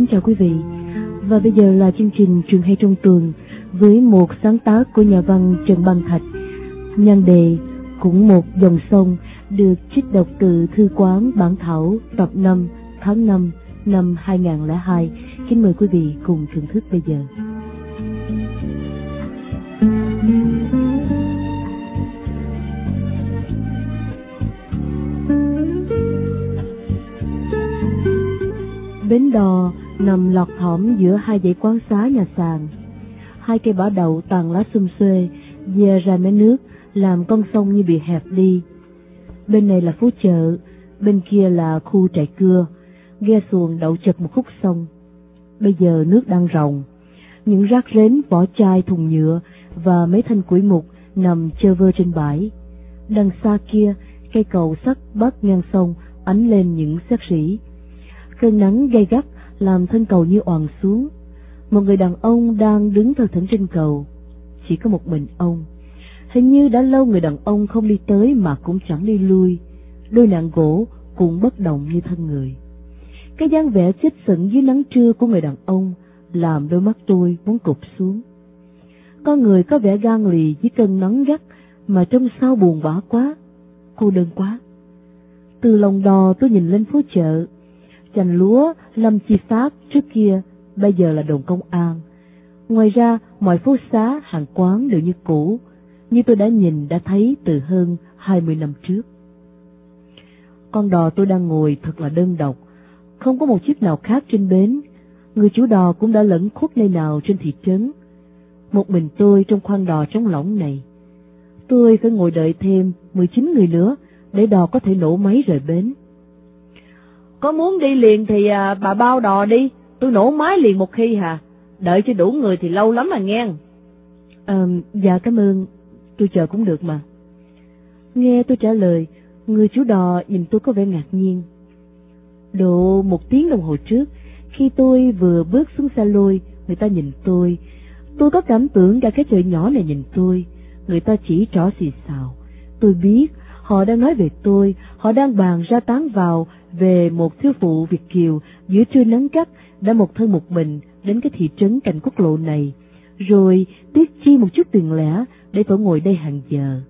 chào quý vị. Và bây giờ là chương trình Trường Hay Trong Tuần với một sáng tác của nhà văn Trần Băng Thạch. Nhan đề cũng một dòng sông được trích đọc từ Thư Quán Bản Thảo tập 5 tháng 5 năm 2002. Kính mời quý vị cùng thưởng thức bây giờ. Bến đò nằm lọt thỏm giữa hai dãy quán xá nhà sàn. Hai cây bả đậu tàn lá xum xuê dè ra mé nước, làm con sông như bị hẹp đi. Bên này là phố chợ, bên kia là khu trại cưa. Ghe xuồng đậu chật một khúc sông. Bây giờ nước đang ròng, những rác rến, vỏ chai, thùng nhựa và mấy thanh củi mục nằm chơ vơ trên bãi. Đằng xa kia, cây cầu sắt bắc ngang sông ánh lên những xéc rỉ. Cơn nắng gay gắt làm thân cầu như oằn xuống. Một người đàn ông đang đứng thờ thẫn trên cầu. Chỉ có một mình ông. Hình như đã lâu người đàn ông không đi tới mà cũng chẳng đi lui. Đôi nạn gỗ cũng bất động như thân người. Cái dáng vẻ chết sững dưới nắng trưa của người đàn ông làm đôi mắt tôi muốn cụp xuống. Con người có vẻ gan lì dưới cơn nắng gắt mà trông sao buồn bã quá, cô đơn quá. Từ lòng đò tôi nhìn lên phố chợ. Chành lúa Lâm Chi Phát trước kia bây giờ là đồn công an. Ngoài ra mọi phố xá, hàng quán đều như cũ, như tôi đã nhìn đã thấy từ hơn 20 năm trước. Con đò tôi đang ngồi thật là đơn độc, không có một chiếc nào khác trên bến. Người chủ đò cũng đã lẫn khuất nơi nào trên thị trấn. Một mình tôi trong khoang đò trống lỏng này. Tôi phải ngồi đợi thêm 19 người nữa để đò có thể nổ máy rời bến. Có muốn đi liền thì bà bao đò đi, tôi nổ máy liền một khi hà. Đợi cho đủ người thì lâu lắm mà nghe. Dạ cảm ơn, tôi chờ cũng được mà. Nghe tôi trả lời, người chủ đò nhìn tôi có vẻ ngạc nhiên. Độ 1 tiếng đồng hồ trước, khi tôi vừa bước xuống xe lôi, người ta nhìn tôi. Tôi có cảm tưởng cả cái chợ nhỏ này nhìn tôi. Người ta chỉ trỏ xì xào. Tôi biết họ đang nói về tôi, họ đang bàn ra tán vào về một thiếu phụ Việt kiều giữa trưa nắng gắt đã một thân một mình đến cái thị trấn cạnh quốc lộ này, rồi tiếc chi một chút tiền lẻ để phải ngồi đây hàng giờ.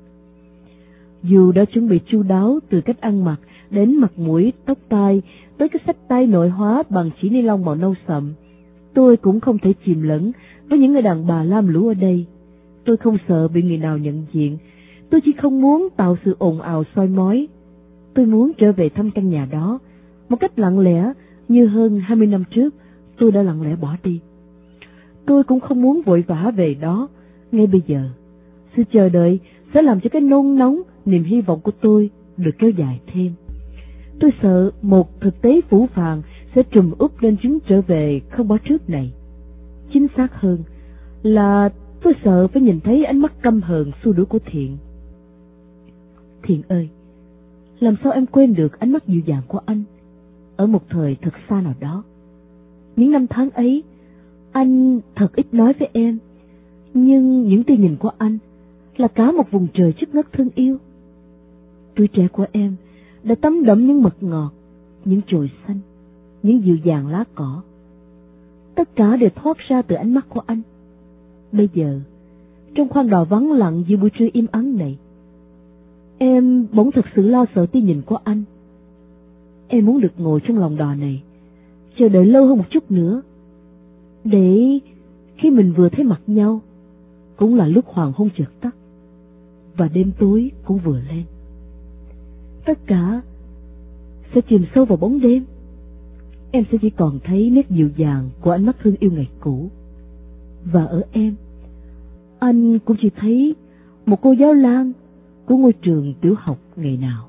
Dù đã chuẩn bị chu đáo từ cách ăn mặc đến mặt mũi, tóc tai, tới cái xách tay nội hóa bằng chỉ ni lông màu nâu sậm, tôi cũng không thể chìm lẫn với những người đàn bà lam lũ ở đây. Tôi không sợ bị người nào nhận diện, tôi chỉ không muốn tạo sự ồn ào soi mói. Tôi muốn trở về thăm căn nhà đó, một cách lặng lẽ như hơn 20 năm trước tôi đã lặng lẽ bỏ đi. Tôi cũng không muốn vội vã về đó ngay bây giờ. Sự chờ đợi sẽ làm cho cái nôn nóng, niềm hy vọng của tôi được kéo dài thêm. Tôi sợ một thực tế phũ phàng sẽ trùm úp lên chuyến trở về không báo trước này. Chính xác hơn là tôi sợ phải nhìn thấy ánh mắt căm hờn xua đuổi của Thiện. Thiện ơi, làm sao em quên được ánh mắt dịu dàng của anh ở một thời thật xa nào đó. Những năm tháng ấy, anh thật ít nói với em, nhưng những tia nhìn của anh là cả một vùng trời chất ngất thương yêu. Tuổi trẻ của em đã tắm đẫm những mật ngọt, những chồi xanh, những dịu dàng lá cỏ. Tất cả đều thoát ra từ ánh mắt của anh. Bây giờ, trong khoang đò vắng lặng giữa buổi trưa im ắng này, em bỗng thực sự lo sợ tia nhìn của anh. Em muốn được ngồi trong lòng đò này, chờ đợi lâu hơn một chút nữa, để khi mình vừa thấy mặt nhau, cũng là lúc hoàng hôn chợt tắt và đêm tối cũng vừa lên. Tất cả sẽ chìm sâu vào bóng đêm. Em sẽ chỉ còn thấy nét dịu dàng của ánh mắt thương yêu ngày cũ. Và ở em, anh cũng chỉ thấy một cô giáo Lan của ngôi trường tiểu học ngày nào.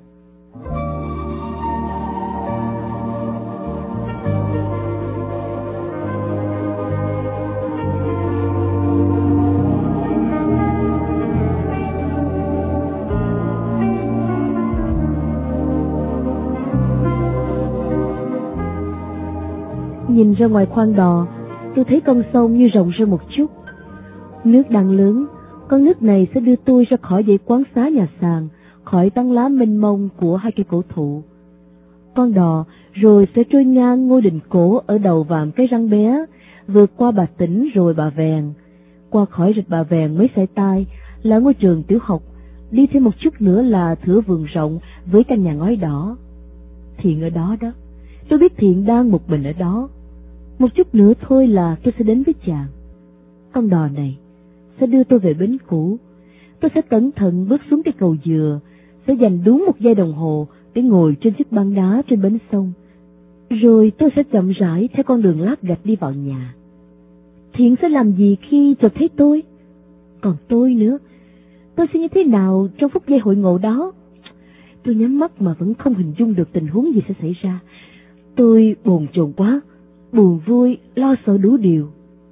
Nhìn ra ngoài khoang đò, tôi thấy con sông như rộng ra một chút. Nước đang lớn, con nước này sẽ đưa tôi ra khỏi dãy quán xá nhà sàn, khỏi tán lá mênh mông của hai cây cổ thụ. con đò rồi sẽ trôi ngang ngôi đình cổ ở đầu Vàm Cái Răng Bé, vượt qua Bà Tĩnh rồi Bà Vèn. Qua khỏi rạch Bà Vèn mấy sải tay là ngôi trường tiểu học, đi thêm một chút nữa là thửa vườn rộng với căn nhà ngói đỏ. Thiện ở đó đó, tôi biết Thiện đang một mình ở đó. Một chút nữa thôi là tôi sẽ đến với chàng. Con đò này sẽ đưa tôi về bến cũ. Tôi sẽ cẩn thận bước xuống cái cầu dừa, sẽ dành đúng 1 giây đồng hồ để ngồi trên chiếc băng đá trên bến sông. Rồi tôi sẽ chậm rãi theo con đường lát gạch đi vào nhà. Thiện sẽ làm gì khi chợt thấy tôi? Còn tôi nữa, tôi sẽ như thế nào trong phút giây hội ngộ đó? Tôi nhắm mắt mà vẫn không hình dung được tình huống gì sẽ xảy ra. Tôi bồn chồn quá, buồn vui, lo sợ đủ điều.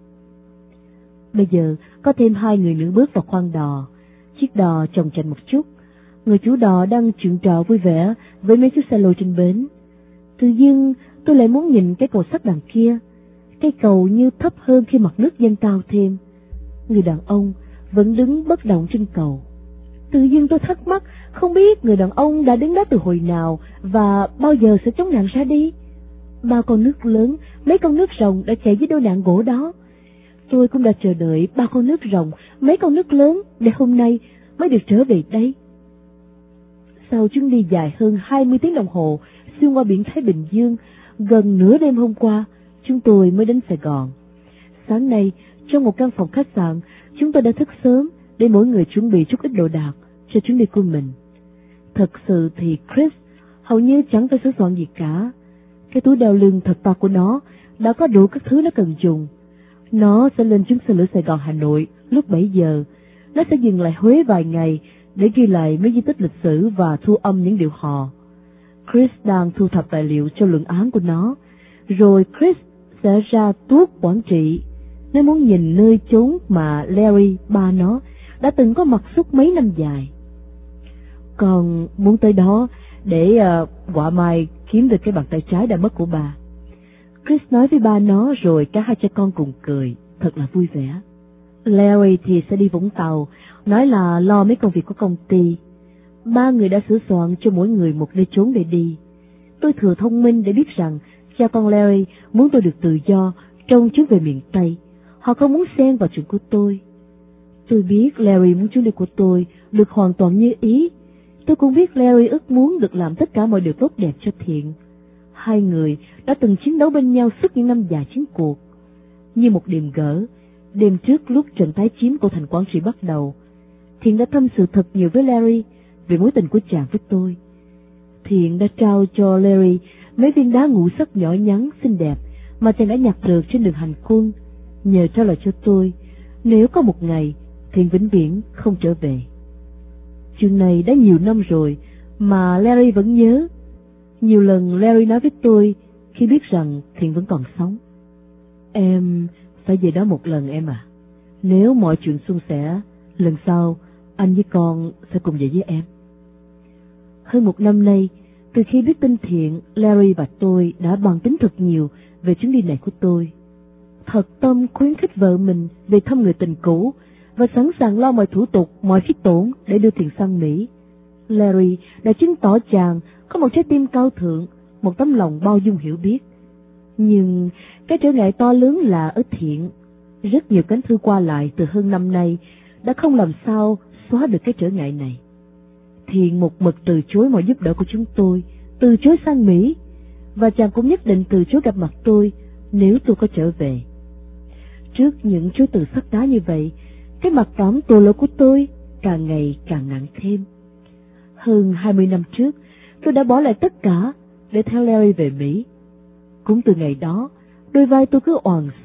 Bây giờ có thêm 2 người nữa bước vào khoang đò. Chiếc đò chồng chành một chút. Người chủ đò đang chuyện trò vui vẻ với mấy chiếc xe lôi trên bến. Tự dưng tôi lại muốn nhìn cái cầu sắt đằng kia. Cái cầu như thấp hơn khi mặt nước dâng cao thêm. Người đàn ông vẫn đứng bất động trên cầu. Tự dưng tôi thắc mắc, không biết người đàn ông đã đứng đó từ hồi nào và bao giờ sẽ chống nạn ra đi. 3 con nước lớn, mấy con nước rồng đã chạy với đôi nạn gỗ đó. Tôi cũng đã chờ đợi 3 con nước rồng, mấy con nước lớn để hôm nay mới được trở về đây. Sau chuyến đi dài hơn 20 tiếng đồng hồ xuyên qua biển Thái Bình Dương, gần nửa đêm hôm qua, chúng tôi mới đến Sài Gòn. Sáng nay, trong một căn phòng khách sạn, chúng tôi đã thức sớm để mỗi người chuẩn bị chút ít đồ đạc cho chuyến đi của mình. Thật sự thì Chris hầu như chẳng phải sửa soạn gì cả. Cái túi đeo lưng thật to của nó đã có đủ các thứ nó cần dùng. Nó sẽ lên chuyến xe lửa Sài Gòn Hà Nội lúc 7 giờ. Nó sẽ dừng lại Huế vài ngày để ghi lại mấy di tích lịch sử và thu âm những điệu hò. Chris đang thu thập tài liệu cho luận án của nó. Rồi Chris sẽ ra tuốt Quảng Trị. Nó muốn nhìn nơi chốn mà Larry, ba nó, đã từng có mặt suốt mấy năm dài. Còn muốn tới đó để quả mai kiếm được cái bàn tay trái đã mất của bà. Chris nói với ba nó rồi cả hai cha con cùng cười, thật là vui vẻ. Larry thì sẽ đi Vũng Tàu, nói là lo mấy công việc của công ty. 3 người đã sửa soạn cho mỗi người một nơi trốn để đi. Tôi thừa thông minh để biết rằng cha con Larry muốn tôi được tự do trong chuyến về miền Tây. Họ không muốn xen vào chuyện của tôi. Tôi biết Larry muốn chuyến đi của tôi được hoàn toàn như ý. Tôi cũng biết Larry ước muốn được làm tất cả mọi điều tốt đẹp cho Thiện. 2 người đã từng chiến đấu bên nhau suốt những năm dài chiến cuộc. Như một điềm gỡ, đêm trước lúc trận tái chiếm của thành Quảng Trị bắt đầu, Thiện đã tâm sự thật nhiều với Larry về mối tình của chàng với tôi. Thiện đã trao cho Larry mấy viên đá ngũ sắc nhỏ nhắn xinh đẹp mà chàng đã nhặt được trên đường hành quân, nhờ trao lại cho tôi nếu có một ngày Thiện vĩnh viễn không trở về. Chuyện này đã nhiều năm rồi mà Larry vẫn nhớ. Nhiều lần Larry nói với tôi khi biết rằng Thiện vẫn còn sống: "Em phải về đó một lần em à. Nếu mọi chuyện suôn sẻ, lần sau anh với con sẽ cùng về với em." Hơn 1 năm nay, từ khi biết tin Thiện, Larry và tôi đã bàn tính thật nhiều về chuyến đi này của tôi. Thật tâm khuyến khích vợ mình về thăm người tình cũ và sẵn sàng lo mọi thủ tục, mọi phí tổn để đưa Thiện sang Mỹ. Larry đã chứng tỏ chàng có một trái tim cao thượng, một tấm lòng bao dung hiểu biết. Nhưng cái trở ngại to lớn là ở Thiện. Rất nhiều cánh thư qua lại từ hơn năm nay đã không làm sao xóa được cái trở ngại này. Thiện một mực từ chối mọi giúp đỡ của chúng tôi, từ chối sang Mỹ, và chàng cũng nhất định từ chối gặp mặt tôi nếu tôi có trở về. Trước những chối từ sắt đá như vậy, cái mặc cảm tội lỗi của tôi càng ngày càng nặng thêm. Hơn 20 năm trước, tôi đã bỏ lại tất cả để theo Larry về Mỹ. Cũng từ ngày đó, đôi vai tôi cứ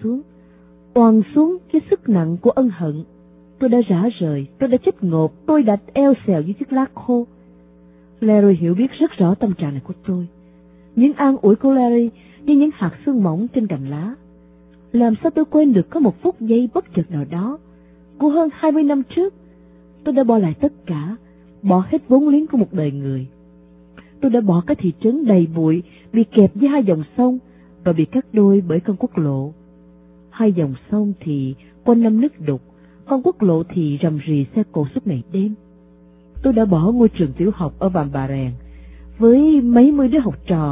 oằn xuống cái sức nặng của ân hận. Tôi đã rã rời, tôi đã chết ngộp, tôi đã eo xèo như chiếc lá khô. Larry hiểu biết rất rõ tâm trạng này của tôi. Những an ủi của Larry như những hạt sương mỏng trên cành lá. Làm sao tôi quên được có một phút giây bất chợt nào đó của hơn 20 năm trước. Tôi đã bỏ lại tất cả, bỏ hết vốn liếng của một đời người. Tôi đã bỏ cái thị trấn đầy bụi, bị kẹp với 2 dòng sông và bị cắt đôi bởi con quốc lộ. 2 dòng sông thì quanh năm nước đục, con quốc lộ thì rầm rì xe cộ suốt ngày đêm. Tôi đã bỏ ngôi trường tiểu học ở Vàm Bà Rèn với mấy mươi đứa học trò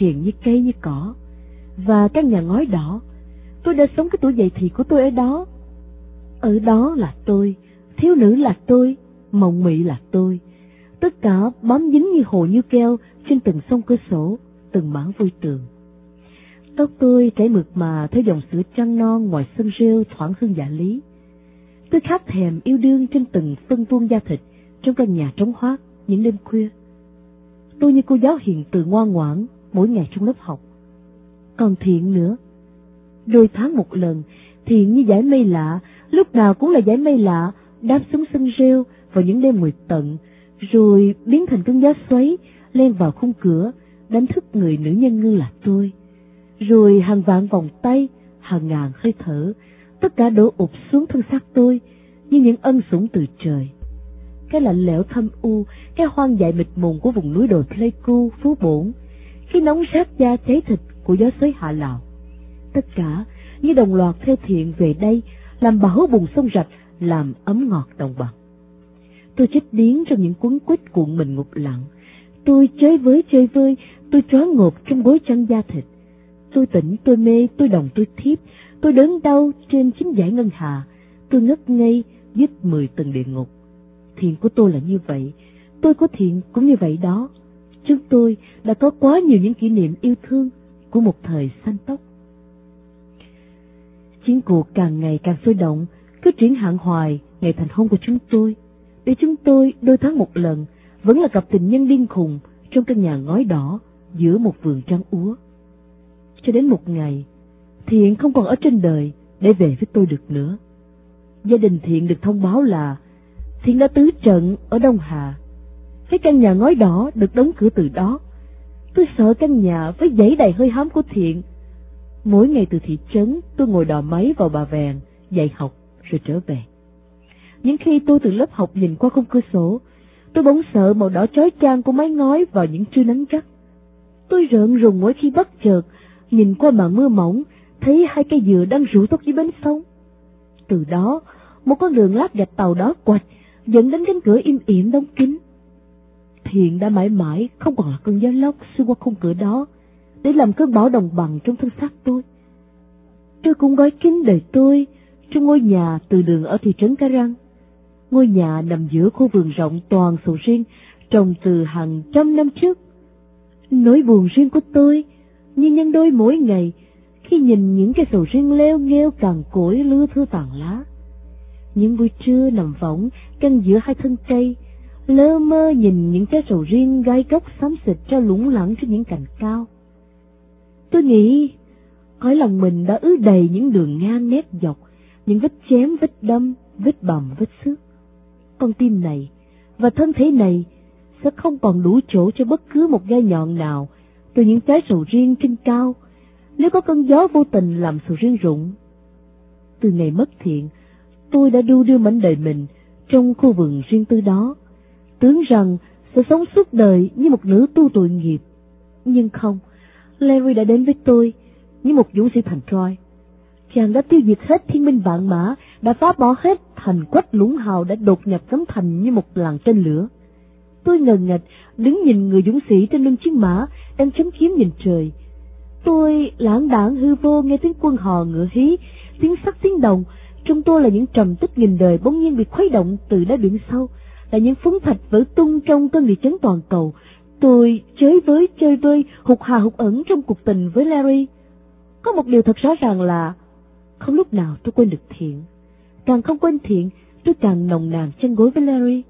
hiền như cây như cỏ. Và căn nhà ngói đỏ, tôi đã sống cái tuổi dậy thì của tôi ở đó. Ở đó là tôi, thiếu nữ là tôi, mộng mị là tôi. Tất cả bám dính như hồ như keo trên từng sông cửa sổ, từng mảng vôi tường. Tóc tôi chảy mượt mà theo dòng sữa trăng non ngoài sân rêu thoảng hương dạ lý. Tôi khát thèm yêu đương trên từng phân vuông da thịt trong căn nhà trống hoác những đêm khuya. Tôi như cô giáo hiền từ ngoan ngoãn mỗi ngày trong lớp học. Còn Thiện nữa, đôi tháng một lần, Thiện như dải mây lạ, lúc nào cũng là dải mây lạ, đáp xuống sân rêu vào những đêm nguyệt tận, rồi biến thành cơn gió xoáy len vào khung cửa, đánh thức người nữ nhân ngư là tôi. Rồi hàng vạn vòng tay, hàng ngàn hơi thở, tất cả đổ ụp xuống thân xác tôi như những ân sủng từ trời. Cái lạnh lẽo thâm u, cái hoang dại mịt mùng của vùng núi đồi Pleiku, Phú Bổn, cái nóng rát da cháy thịt của gió xoáy Hạ Lào, tất cả như đồng loạt theo Thiện về đây làm bảo bùn sông rạch, làm ấm ngọt đồng bằng. Tôi chết điếng trong những cuốn quýt cuộn mình ngục lặng. Tôi chơi vơi, tôi choáng ngợp trong gối chăn da thịt. Tôi tỉnh, tôi mê, tôi đồng, tôi thiếp, tôi đớn đau trên chính dải ngân hà. Tôi ngất ngây dưới 10 tầng địa ngục. Thiện của tôi là như vậy, tôi của Thiện cũng như vậy đó. Chúng tôi đã có quá nhiều những kỷ niệm yêu thương của một thời xanh tóc. Chiến cuộc càng ngày càng sôi động, cứ chuyển hạn hoài ngày thành hôn của chúng tôi, để chúng tôi đôi tháng một lần vẫn là cặp tình nhân điên khùng trong căn nhà ngói đỏ giữa một vườn trắng úa. Cho đến một ngày, Thiện không còn ở trên đời để về với tôi được nữa. Gia đình Thiện được thông báo là Thiện đã tứ trận ở Đông Hà. Cái căn nhà ngói đỏ được đóng cửa từ đó. Tôi sợ căn nhà với dãy đầy hơi hám của Thiện. Mỗi ngày từ thị trấn, tôi ngồi đò máy vào Bà Vàng dạy học rồi trở về. Những khi tôi từ lớp học nhìn qua khung cửa sổ, tôi bỗng sợ màu đỏ chói chang của mái ngói vào những trưa nắng gắt. Tôi rợn rùng mỗi khi bất chợt nhìn qua màn mưa mỏng, thấy hai cây dừa đang rủ tóc dưới bến sông. Từ đó, một con đường lát gạch tàu đỏ quạch dẫn đến cánh cửa im ỉm đóng kín. Thiện đã mãi mãi không còn là cơn gió lốc xuyên qua khung cửa đó để làm cơn bão đồng bằng trong thân xác tôi. Tôi cũng gói kín đời tôi trong ngôi nhà từ đường ở thị trấn Cái Răng. Ngôi nhà nằm giữa khu vườn rộng toàn sầu riêng trồng từ hàng trăm năm trước. Nỗi buồn riêng của tôi như nhân đôi mỗi ngày khi nhìn những cây sầu riêng leo nghêu cằn cỗi lưa thưa tàn lá. Những buổi trưa nằm võng canh giữa hai thân cây, lơ mơ nhìn những trái sầu riêng gai góc xám xịt ra lủng lẳng trên những cành cao. Tôi nghĩ cõi lòng mình đã ứ đầy những đường ngang nét dọc, những vết chém, vết đâm, vết bầm, vết xước. Con tim này và thân thể này sẽ không còn đủ chỗ cho bất cứ một gai nhọn nào từ những trái sầu riêng trên cao nếu có cơn gió vô tình làm sầu riêng rụng. Từ ngày mất Thiện, tôi đã đu đưa mảnh đời mình trong khu vườn riêng tư đó, tưởng rằng sẽ sống suốt đời như một nữ tu tội nghiệp. Nhưng không, Larry đã đến với tôi như một dũng sĩ thành Troy. Chàng đã tiêu diệt hết thiên binh vạn mã, đã phá bỏ hết thành quách lũng hào đã đột nhập cấm thành như một làng tên lửa. Tôi ngờ ngạch đứng nhìn người dũng sĩ trên lưng chiến mã đang chống kiếm nhìn trời. Tôi lãng đãng hư vô nghe tiếng quân hò ngựa hí, tiếng sắt tiếng đồng. Trong tôi là những trầm tích nghìn đời bỗng nhiên bị khuấy động từ đáy biển sâu, là những phúng thạch vỡ tung trong cơn địa chấn toàn cầu. Tôi chơi vơi, hụt hà hụt ẩn trong cuộc tình với Larry. Có một điều thật rõ ràng là không lúc nào tôi quên được Thiện. Càng không quên Thiện, tôi càng nồng nàn chân gối với Larry.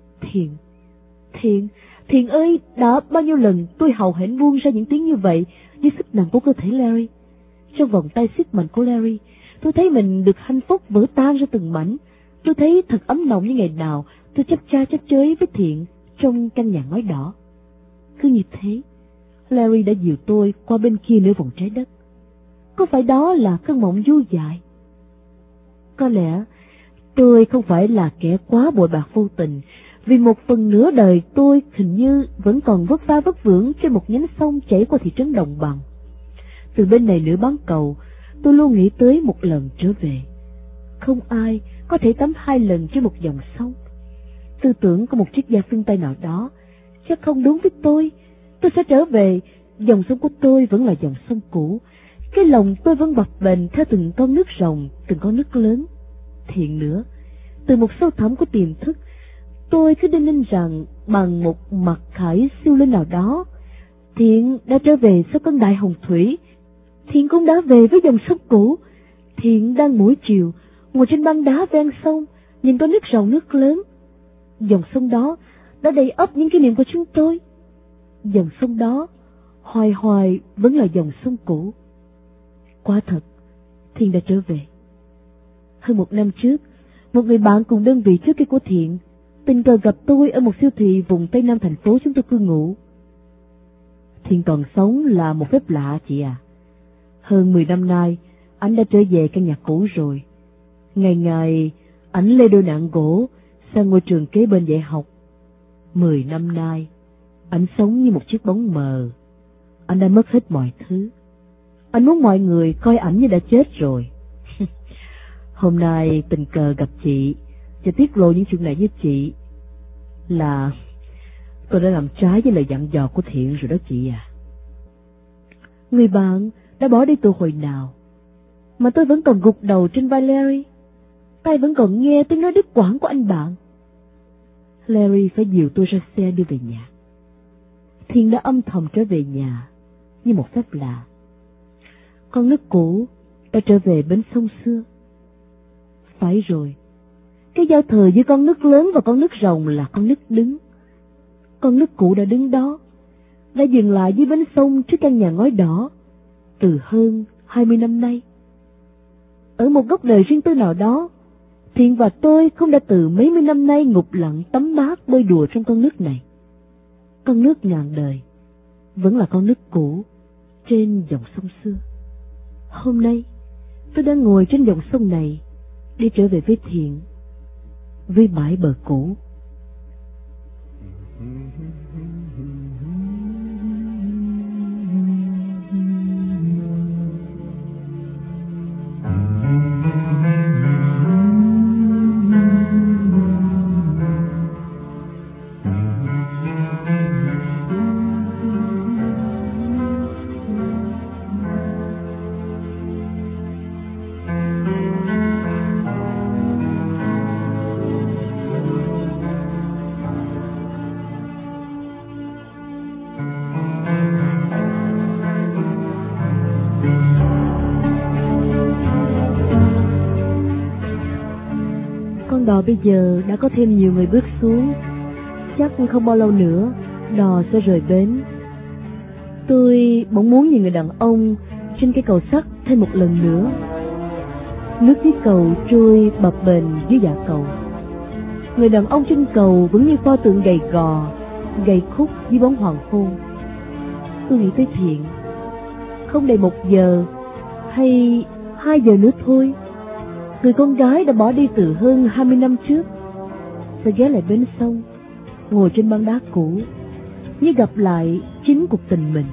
Thiện ơi, đã bao nhiêu lần tôi hào hển buông ra những tiếng như vậy dưới sức nặng của cơ thể Larry. Trong vòng tay siết mạnh của Larry, tôi thấy mình được hạnh phúc vỡ tan ra từng mảnh. Tôi thấy thật ấm nồng như ngày nào tôi chấp chới với Thiện trong căn nhà ngói đỏ. Cứ như thế, Larry đã dìu tôi qua bên kia nửa vòng trái đất. Có phải đó là cơn mộng du dại? Có lẽ tôi không phải là kẻ quá bội bạc vô tình, vì một phần nửa đời tôi hình như vẫn còn vất vả vất vưởng trên một nhánh sông chảy qua thị trấn Đồng Bằng. Từ bên này nửa bán cầu, tôi luôn nghĩ tới một lần trở về. Không ai có thể tắm 2 lần trên một dòng sông. Tư tưởng của một triết gia phương Tây nào đó chắc không đúng với tôi. Tôi sẽ trở về Dòng sông của tôi vẫn là dòng sông cũ. Cái lòng tôi vẫn bập bềnh theo từng con nước ròng, từng con nước lớn. Thiện nữa, từ một sâu thẳm của tiềm thức, tôi cứ đinh ninh rằng bằng một mặc khải siêu linh nào đó, Thiện đã trở về sau cơn đại hồng thủy. Thiện cũng đã về với dòng sông cũ. Thiện đang mỗi chiều ngồi trên băng đá ven sông, nhìn con nước ròng nước lớn. Dòng sông đó đã đầy ắp những kỷ niệm của chúng tôi. Dòng sông đó hoài hoài vẫn là dòng sông cũ. Quả thật, Thiện đã trở về. Hơn 1 năm trước, một người bạn cùng đơn vị trước kia của Thiện tình cờ gặp tôi ở một siêu thị vùng Tây Nam thành phố chúng tôi cư ngụ. Thiện còn sống là một phép lạ chị à. Hơn 10 năm nay, anh đã trở về căn nhà cũ rồi. Ngày ngày, ảnh lê đôi nạng gỗ sang ngôi trường kế bên dạy học. 10 năm nay, ảnh sống như một chiếc bóng mờ. Anh đã mất hết mọi thứ. Anh muốn mọi người coi ảnh như đã chết rồi. Hôm nay tình cờ gặp chị và tiết lộ những chuyện này với chị là tôi đã làm trái với lời dặn dò của Thiện rồi đó chị à. Người bạn đã bỏ đi từ hồi nào mà tôi vẫn còn gục đầu trên vai Larry. Tay vẫn còn nghe tiếng nói đứt quãng của anh bạn. Larry phải dìu tôi ra xe đưa về nhà. Thiện đã âm thầm trở về nhà như một phép lạ. Con nước cũ đã trở về bến sông xưa. Phải rồi, cái giao thừa giữa con nước lớn và con nước ròng là con nước đứng. Con nước cũ đã đứng đó, đã dừng lại dưới bến sông trước căn nhà ngói đỏ từ hơn 20 năm nay. Ở một góc đời riêng tư nào đó, Thiện và tôi cũng đã từ mấy mươi năm nay ngục lặng tắm mát bơi đùa trong con nước này. Con nước ngàn đời vẫn là con nước cũ trên dòng sông xưa. Hôm nay tôi đang ngồi trên dòng sông này, đi trở về với Thiện, với bãi bờ cũ. Đò bây giờ đã có thêm nhiều người bước xuống. Chắc không bao lâu nữa đò sẽ rời bến. Tôi bỗng muốn nhìn người đàn ông trên cây cầu sắt thêm một lần nữa. Nước dưới cầu trôi bập bềnh dưới dạ cầu. Người đàn ông trên cầu vẫn như pho tượng gầy gò, gầy khúc dưới bóng hoàng hôn. Tôi nghĩ tới Thiện. Không đầy 1 giờ hay 2 giờ nữa thôi, người con gái đã bỏ đi từ hơn 20 năm trước sẽ ghé lại bến sông, ngồi trên băng đá cũ, như gặp lại chính cuộc tình mình.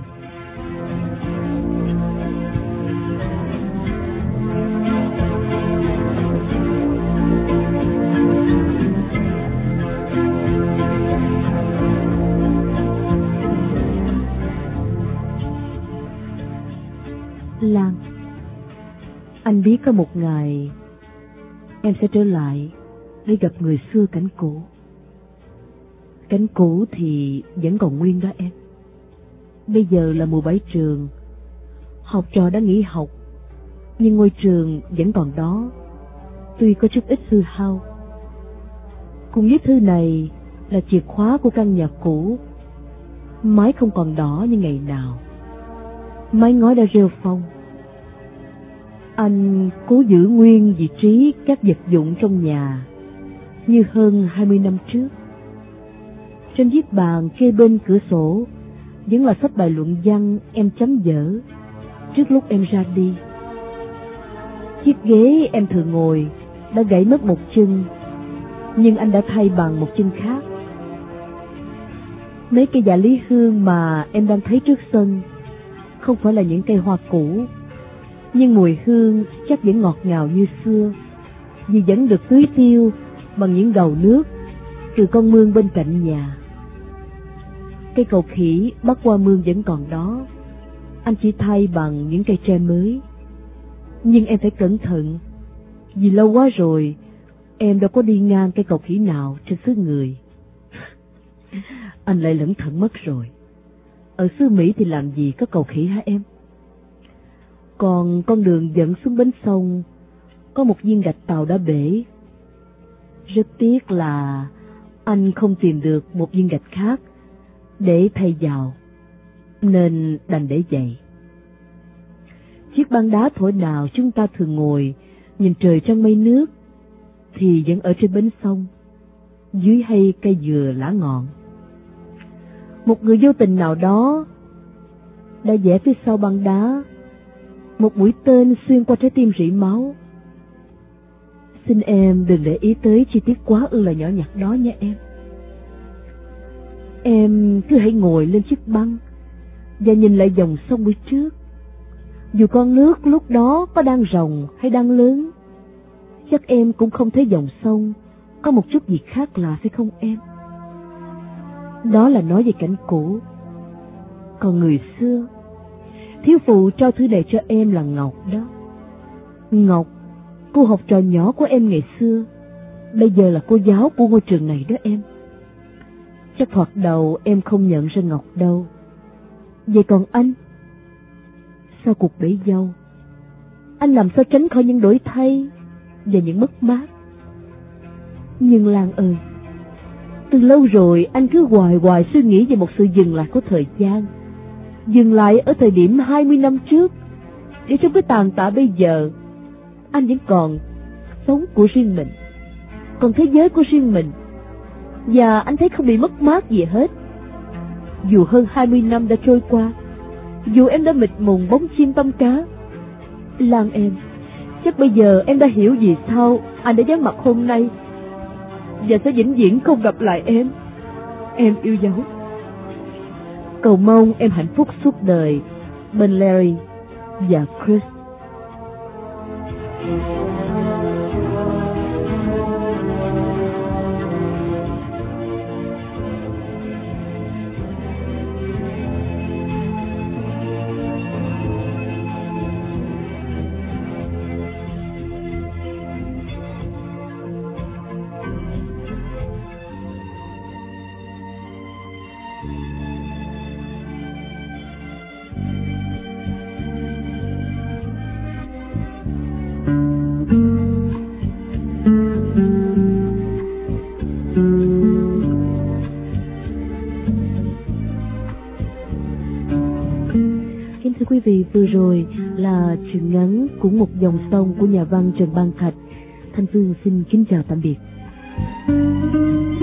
Lan, anh biết có một ngày em sẽ trở lại để gặp người xưa cảnh cũ. Cảnh cũ thì vẫn còn nguyên đó em. Bây giờ là mùa bãi trường, học trò đã nghỉ học, nhưng ngôi trường vẫn còn đó, tuy có chút ít hư hao. Cùng với thư này là chìa khóa của căn nhà cũ. Mái không còn đỏ như ngày nào, mái ngói đã rêu phong. Anh cố giữ nguyên vị trí các vật dụng trong nhà như hơn 20 năm trước. Trên chiếc bàn kê bên cửa sổ vẫn là sách bài luận văn em chấm dở trước lúc em ra đi. Chiếc ghế em thường ngồi đã gãy mất một chân, nhưng anh đã thay bằng một chân khác. Mấy cây dạ lý hương mà em đang thấy trước sân không phải là những cây hoa cũ, nhưng mùi hương chắc vẫn ngọt ngào như xưa, vì vẫn được tưới tiêu bằng những gầu nước từ con mương bên cạnh nhà. Cây cầu khỉ bắc qua mương vẫn còn đó, anh chỉ thay bằng những cây tre mới. Nhưng em phải cẩn thận, vì lâu quá rồi em đâu có đi ngang cây cầu khỉ nào trên xứ người. Anh lại lẩn thận mất rồi. Ở xứ Mỹ thì làm gì có cầu khỉ hả em? Còn con đường dẫn xuống bến sông có một viên gạch tàu đã bể. Rất tiếc là anh không tìm được một viên gạch khác để thay vào, nên đành để vậy. Chiếc băng đá thổi nào chúng ta thường ngồi nhìn trời trong mây nước thì vẫn ở trên bến sông, dưới hay cây dừa lá ngọn. Một người vô tình nào đó đã vẽ phía sau băng đá một mũi tên xuyên qua trái tim rỉ máu. Xin em đừng để ý tới chi tiết quá ư là nhỏ nhặt đó nha em. Em cứ hãy ngồi lên chiếc băng và nhìn lại dòng sông buổi trước. Dù con nước lúc đó có đang ròng hay đang lớn, chắc em cũng không thấy dòng sông có một chút gì khác lạ, phải không em? Đó là nói về cảnh cũ. Còn người xưa, thiếu phụ trao thứ này cho em là Ngọc đó. Ngọc, cô học trò nhỏ của em ngày xưa, bây giờ là cô giáo của ngôi trường này đó em. Chắc thoạt đầu em không nhận ra Ngọc đâu. Vậy còn anh? Sau cuộc bể dâu, anh làm sao tránh khỏi những đổi thay và những mất mát? Nhưng Lan ơi, từ lâu rồi anh cứ hoài suy nghĩ về một sự dừng lại của thời gian. Dừng lại ở thời điểm 20 năm trước, để trong cái tàn tạ bây giờ, anh vẫn còn sống của riêng mình, còn thế giới của riêng mình, và anh thấy không bị mất mát gì hết. Dù hơn 20 năm đã trôi qua, dù em đã mịt mùng bóng chim tăm cá, Lan em, chắc bây giờ em đã hiểu vì sao anh đã vắng mặt hôm nay và sẽ vĩnh viễn không gặp lại em. Em yêu dấu. Cầu mong em hạnh phúc suốt đời bên Larry và Chris. Quý vị, vừa rồi là truyện ngắn của một dòng sông của nhà văn Trần Ban Thạch. Thanh Phương xin kính chào tạm biệt.